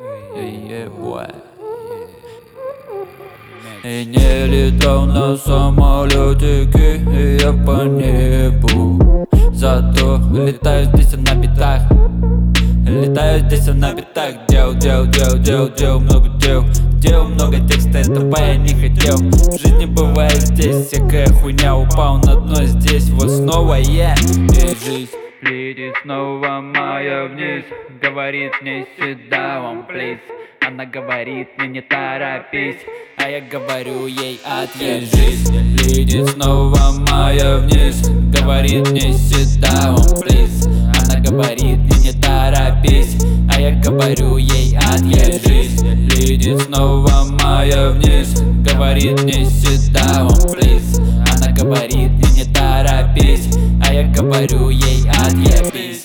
И не летал на самолетике я по небу, зато летаю здесь на битах. Летаю здесь на битах. Дел много дел. Дел много текста, этого я не хотел. В жизни бывает здесь всякая хуйня. Упал на дно здесь, вот снова я. И жизнь летит снова моя вниз. Говорит мне sit down, please. Она говорит мне не торопись, а я говорю ей отъезд. Жизнь летит снова моя вниз. Говорит мне sit down, please. Она говорит мне не торопись, а я говорю ей отъезд. Жизнь летит снова моя вниз. Говорит мне sit down, please. Она говорит мне не торопись, а я говорю ей отъебись.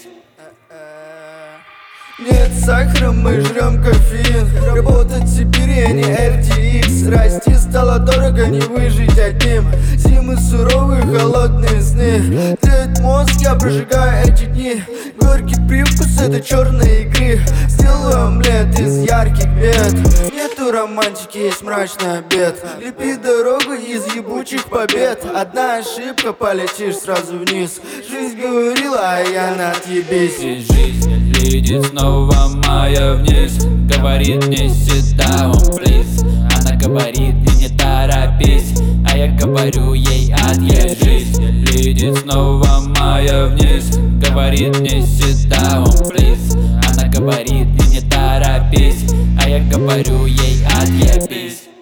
Нет сахара, мы жрем кофеин. Работать в Сибири, а не RTX. Расти стало дорого, не выжить одним. Зимы суровые, холодные сны. Тает мозг, я прожигаю эти дни. Горький привкус этой черной игры. Сделаю омлет из ярких бед. Нету романтики, есть мрачный обед. Лепи дорогу из ебучих побед. Одна ошибка, полетишь сразу вниз. Жизнь говорила, а я на отъебись. И жизнь летит снова моя вниз. Говорит мне sit down, please. Она говорит мне не торопись, а я говорю ей отъезд. Жизнь летит снова моя вниз. Говорит мне sit down, please. Она говорит мне не торопись, а я говорю ей отъебись.